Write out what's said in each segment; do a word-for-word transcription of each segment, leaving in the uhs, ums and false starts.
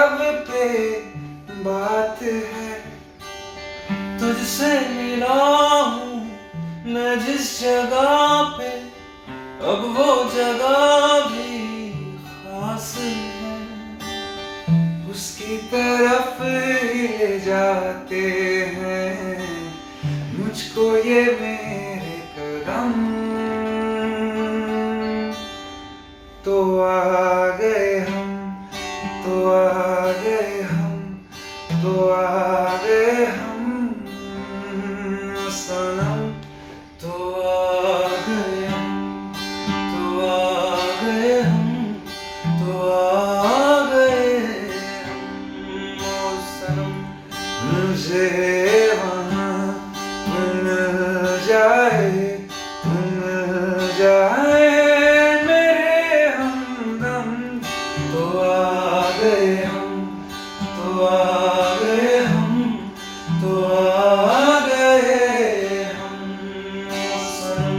लब पे बात है, तुझसे मिला हूँ मैं जिस जगह पे, अब वो जगह भी खास है। उसकी तरफ ही ले जाते हैं मुझको ये मेरे कदम, तो आ गए हम, तो आ गए हम, तो आ गए हम सनम, तो आ गए हम, तो आ गए हम, तो आ गए हम ओ सनम। मुझे वहाँ मिल जाए, मिल जाए मेरे हमदम, तो आ गए हम, तो आ गए हम, तो आ गए हम ओ सनम।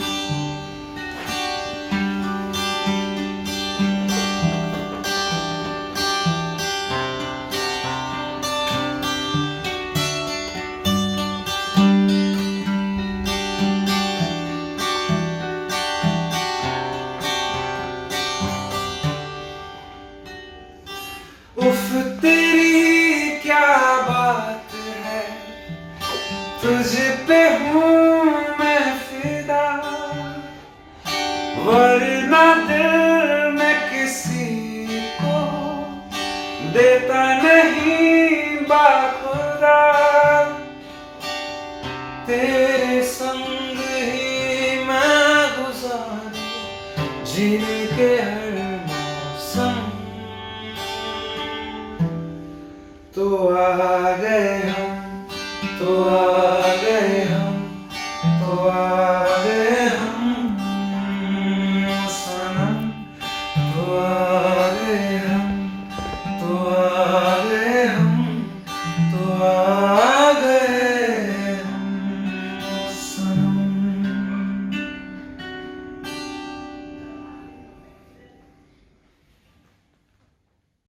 उफ तेरी क्या बात है, तुझ पे हूँ मैं फिदा, वरना दिल मैं किसी को देता नहीं बाखुदा। तेरे संग ही मैं गुजारूं जीने के हर मौसम, तो आ